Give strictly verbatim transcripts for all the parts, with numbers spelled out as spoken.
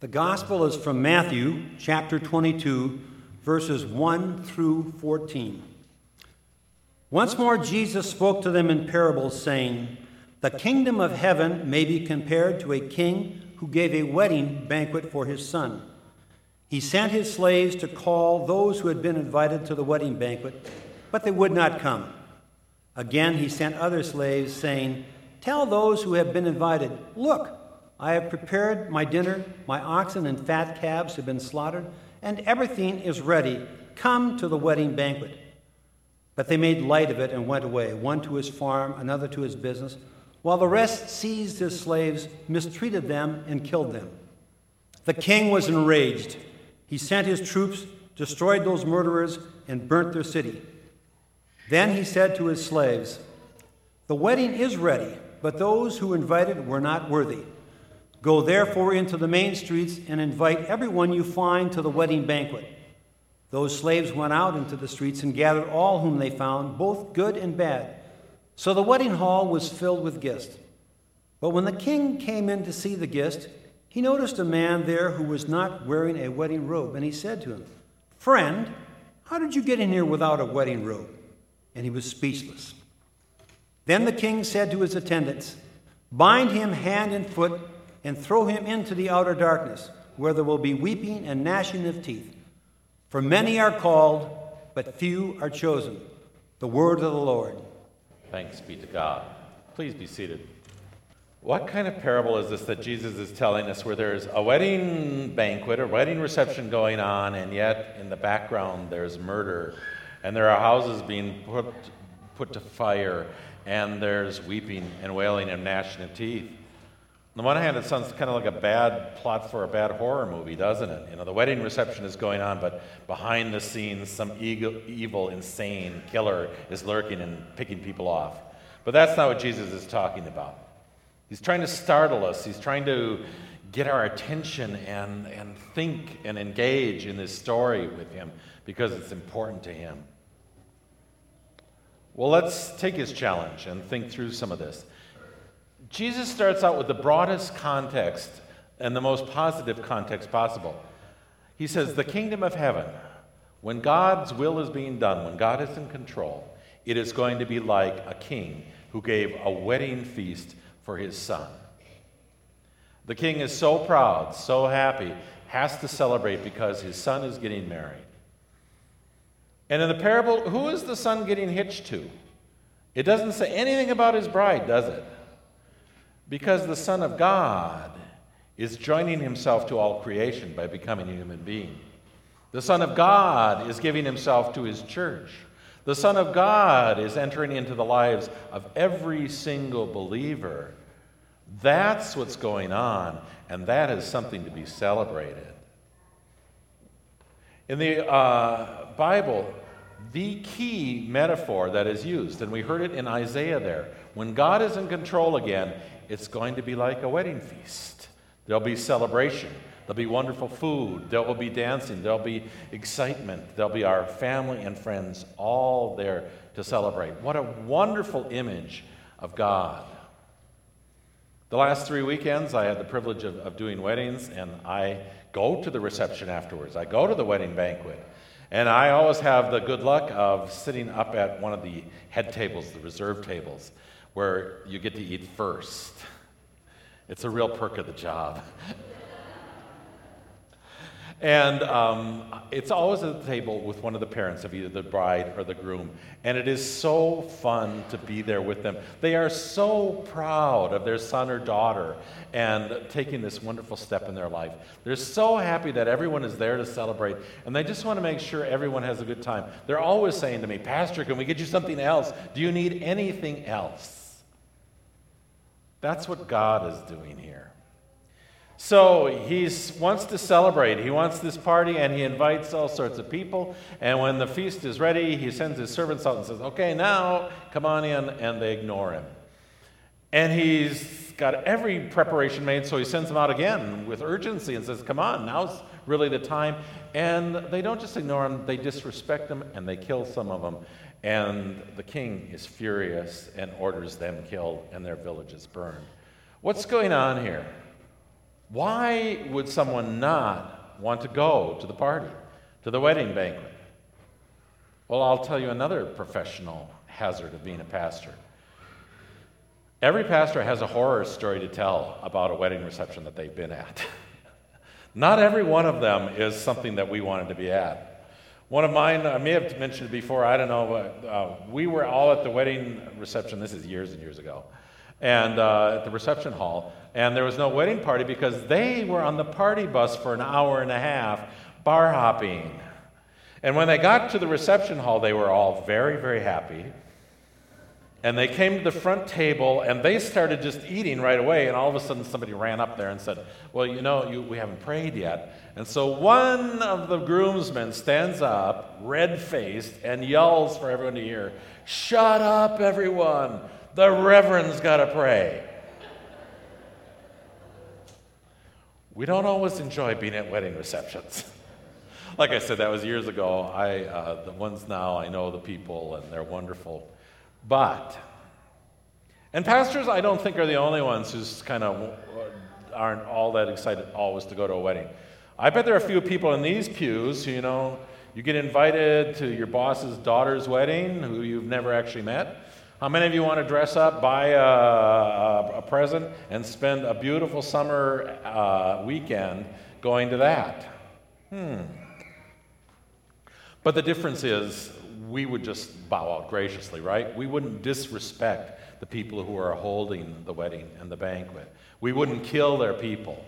The gospel is from Matthew chapter twenty-two, verses one through fourteen. Once more Jesus spoke to them in parables, saying, "The kingdom of heaven may be compared to a king who gave a wedding banquet for his son. He sent his slaves to call those who had been invited to the wedding banquet, but they would not come. Again he sent other slaves, saying, 'Tell those who have been invited, look, I have prepared my dinner, my oxen and fat calves have been slaughtered, and everything is ready. Come to the wedding banquet.' But they made light of it and went away, one to his farm, another to his business, while the rest seized his slaves, mistreated them, and killed them. The king was enraged. He sent his troops, destroyed those murderers, and burnt their city. Then he said to his slaves, 'The wedding is ready, but those who invited were not worthy. Go therefore into the main streets and invite everyone you find to the wedding banquet.' Those slaves went out into the streets and gathered all whom they found, both good and bad. So the wedding hall was filled with guests. But when the king came in to see the guest, he noticed a man there who was not wearing a wedding robe, and he said to him, 'Friend, how did you get in here without a wedding robe?' And he was speechless. Then the king said to his attendants, 'Bind him hand and foot and throw him into the outer darkness, where there will be weeping and gnashing of teeth. For many are called, but few are chosen.'" The word of the Lord. Thanks be to God. Please be seated. What kind of parable is this that Jesus is telling us, where there's a wedding banquet or wedding reception going on, and yet in the background there's murder, and there are houses being put, put to fire, and there's weeping and wailing and gnashing of teeth? On the one hand, it sounds kind of like a bad plot for a bad horror movie, doesn't it? You know, the wedding reception is going on, but behind the scenes, some evil, evil, insane killer is lurking and picking people off. But that's not what Jesus is talking about. He's trying to startle us. He's trying to get our attention and, and think and engage in this story with him because it's important to him. Well, let's take his challenge and think through some of this. Jesus starts out with the broadest context and the most positive context possible. He says, the kingdom of heaven, when God's will is being done, when God is in control, it is going to be like a king who gave a wedding feast for his son. The king is so proud, so happy, has to celebrate because his son is getting married. And in the parable, who is the son getting hitched to? It doesn't say anything about his bride, does it? Because the Son of God is joining himself to all creation by becoming a human being. The Son of God is giving himself to his church. The Son of God is entering into the lives of every single believer. That's what's going on, and that is something to be celebrated. In the uh, Bible, the key metaphor that is used, and we heard it in Isaiah there, when God is in control again, it's going to be like a wedding feast. There'll be celebration. There'll be wonderful food. There will be dancing. There'll be excitement. There'll be our family and friends all there to celebrate. What a wonderful image of God. The last three weekends, I had the privilege of, of doing weddings, and I go to the reception afterwards. I go to the wedding banquet. And I always have the good luck of sitting up at one of the head tables, the reserve tables, where you get to eat first. It's a real perk of the job. And um, it's always at the table with one of the parents of either the bride or the groom. And it is so fun to be there with them. They are so proud of their son or daughter and taking this wonderful step in their life. They're so happy that everyone is there to celebrate. And they just want to make sure everyone has a good time. They're always saying to me, "Pastor, can we get you something else? Do you need anything else?" That's what God is doing here. So he wants to celebrate. He wants this party, and he invites all sorts of people. And when the feast is ready, he sends his servants out and says, "Okay, now come on in," and they ignore him. And he's got every preparation made, so he sends them out again with urgency and says, "Come on, now's really the time." And they don't just ignore him, they disrespect him, and they kill some of them. And the king is furious and orders them killed and their villages burned. What's going on here? Why would someone not want to go to the party, to the wedding banquet? Well, I'll tell you another professional hazard of being a pastor. Every pastor has a horror story to tell about a wedding reception that they've been at. Not every one of them is something that we wanted to be at. One of mine, I may have mentioned it before, I don't know, but uh, we were all at the wedding reception, this is years and years ago, and uh, at the reception hall, and there was no wedding party because they were on the party bus for an hour and a half, bar hopping. And when they got to the reception hall, they were all very, very happy. And they came to the front table, and they started just eating right away, and all of a sudden somebody ran up there and said, well, you know, you, we haven't prayed yet. And so one of the groomsmen stands up, red-faced, and yells for everyone to hear, shut up, everyone. The reverend's got to pray. We don't always enjoy being at wedding receptions. Like I said, that was years ago. I, uh, the ones now, I know the people, and they're wonderful. But, and pastors, I don't think are the only ones who's kind of aren't all that excited always to go to a wedding. I bet there are a few people in these pews who, you know, you get invited to your boss's daughter's wedding who you've never actually met. How many of you want to dress up, buy a, a, a present, and spend a beautiful summer uh, weekend going to that? Hmm. But the difference is, we would just bow out graciously, right? We wouldn't disrespect the people who are holding the wedding and the banquet. We wouldn't kill their people.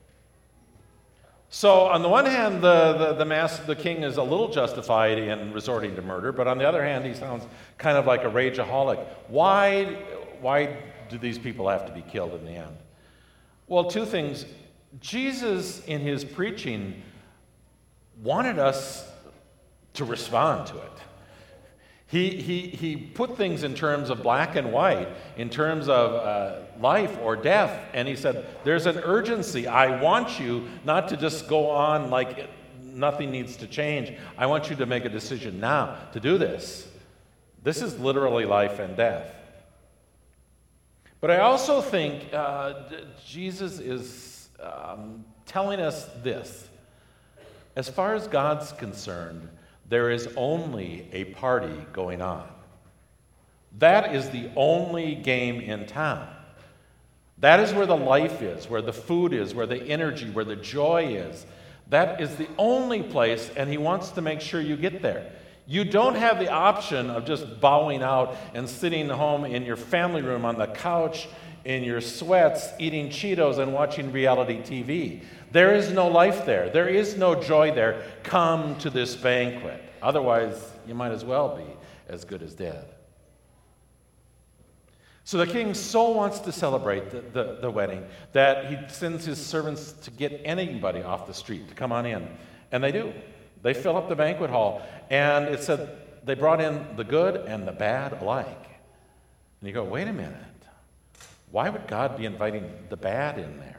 So on the one hand, the, the, the, mass, the king is a little justified in resorting to murder, but on the other hand, he sounds kind of like a rageaholic. Why, why do these people have to be killed in the end? Well, two things. Jesus, in his preaching, wanted us to respond to it. He, he, he put things in terms of black and white, in terms of uh, life or death, and he said, there's an urgency. I want you not to just go on like it, nothing needs to change. I want you to make a decision now to do this. This is literally life and death. But I also think uh, Jesus is um, telling us this. As far as God's concerned, there is only a party going on. That is the only game in town. That is where the life is, where the food is, where the energy, where the joy is. That is the only place, and he wants to make sure you get there. You don't have the option of just bowing out and sitting home in your family room on the couch in your sweats, eating Cheetos and watching reality T V. There is no life there. There is no joy there. Come to this banquet. Otherwise, you might as well be as good as dead. So the king so wants to celebrate the, the, the wedding that he sends his servants to get anybody off the street to come on in. And they do. They fill up the banquet hall. And it said they brought in the good and the bad alike. And you go, wait a minute. Why would God be inviting the bad in there?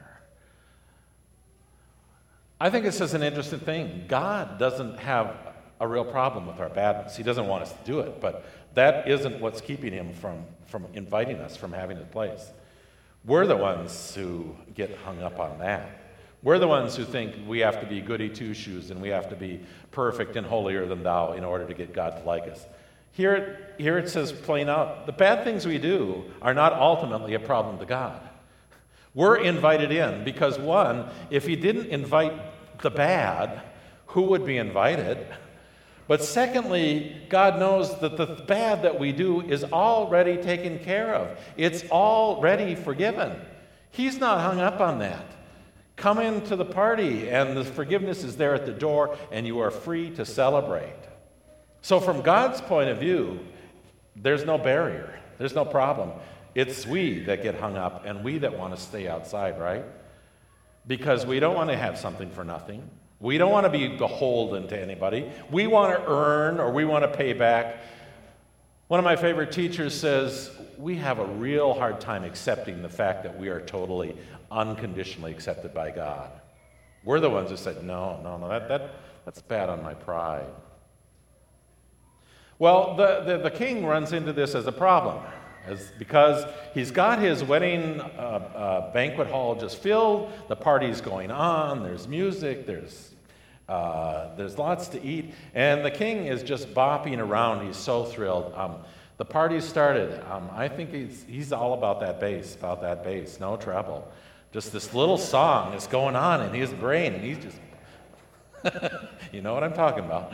I think this is an interesting thing. God doesn't have a real problem with our badness. He doesn't want us to do it, but that isn't what's keeping him from, from inviting us, from having a place. We're the ones who get hung up on that. We're the ones who think we have to be goody two-shoes and we have to be perfect and holier than thou in order to get God to like us. Here it, here it says plain out, the bad things we do are not ultimately a problem to God. We're invited in because, one, if he didn't invite the bad, who would be invited? But secondly, God knows that the bad that we do is already taken care of. It's already forgiven. He's not hung up on that. Come into the party, and the forgiveness is there at the door, and you are free to celebrate. So from God's point of view, there's no barrier. There's no problem. It's we that get hung up and we that want to stay outside, right? Because we don't want to have something for nothing. We don't want to be beholden to anybody. We want to earn or we want to pay back. One of my favorite teachers says, we have a real hard time accepting the fact that we are totally unconditionally accepted by God. We're the ones who said, no, no, no, that, that, that's bad on my pride. Well, the, the, the king runs into this as a problem. as, because he's got his wedding uh, uh, banquet hall just filled, the party's going on, there's music, there's, uh, there's lots to eat, and the king is just bopping around. He's so thrilled. Um, the party started. Um, I think he's, he's all about that bass, about that bass, no treble. Just this little song is going on in his brain, and he's just, you know what I'm talking about.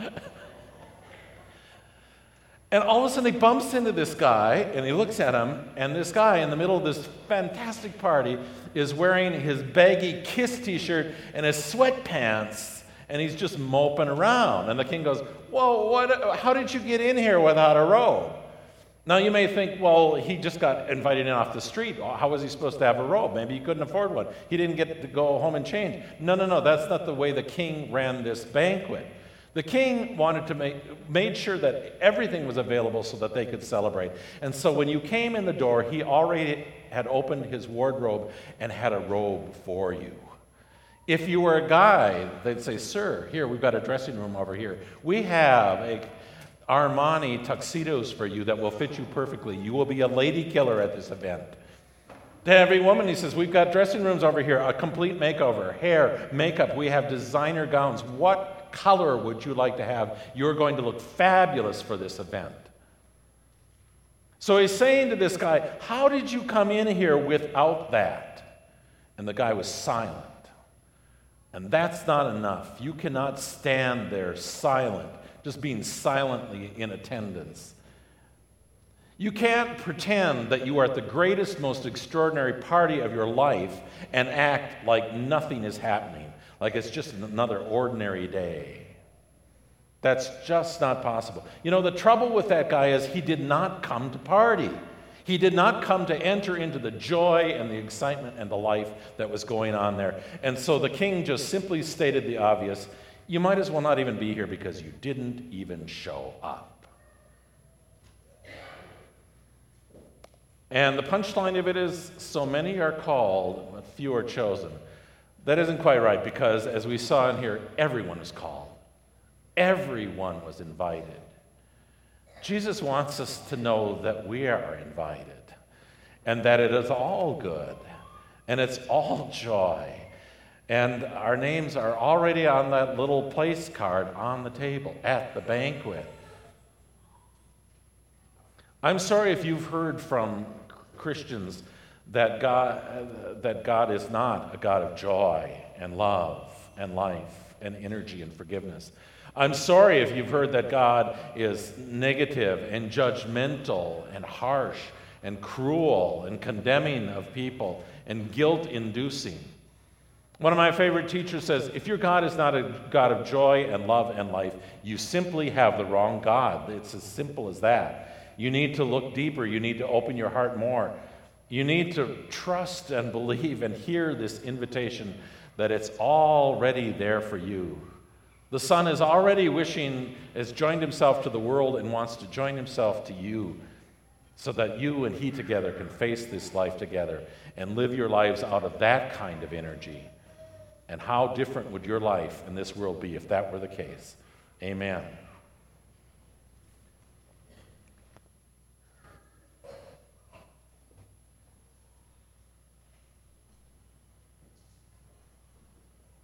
And all of a sudden he bumps into this guy, and he looks at him, and this guy in the middle of this fantastic party is wearing his baggy Kiss t-shirt and his sweatpants, and he's just moping around. And the king goes, whoa, what, how did you get in here without a robe? Now you may think, well, he just got invited in off the street. How was he supposed to have a robe? Maybe he couldn't afford one. He didn't get to go home and change. No, no, no, that's not the way the king ran this banquet. The king wanted to make, made sure that everything was available so that they could celebrate. And so when you came in the door, he already had opened his wardrobe and had a robe for you. If you were a guy, they'd say, sir, here, we've got a dressing room over here. We have a Armani tuxedos for you that will fit you perfectly. You will be a lady killer at this event. To every woman, he says, we've got dressing rooms over here, a complete makeover, hair, makeup. We have designer gowns. What color would you like to have? You're going to look fabulous for this event. So he's saying to this guy, how did you come in here without that? And the guy was silent. And that's not enough. You cannot stand there silent, just being silently in attendance. You can't pretend that you are at the greatest, most extraordinary party of your life and act like nothing is happening, like it's just another ordinary day. That's just not possible. You know, the trouble with that guy is he did not come to party. He did not come to enter into the joy and the excitement and the life that was going on there. And so the king just simply stated the obvious. You might as well not even be here because you didn't even show up. And the punchline of it is, so many are called, but few are chosen. That isn't quite right, because as we saw in here, everyone is called. Everyone was invited. Jesus wants us to know that we are invited, and that it is all good, and it's all joy. And our names are already on that little place card on the table at the banquet. I'm sorry if you've heard from Christians that God, that God is not a God of joy and love and life and energy and forgiveness. I'm sorry if you've heard that God is negative and judgmental and harsh and cruel and condemning of people and guilt-inducing. One of my favorite teachers says, if your God is not a God of joy and love and life, you simply have the wrong God. It's as simple as that. You need to look deeper. You need to open your heart more. You need to trust and believe and hear this invitation that it's already there for you. The Son is already wishing, has joined himself to the world and wants to join himself to you so that you and he together can face this life together and live your lives out of that kind of energy. And how different would your life in this world be if that were the case? Amen.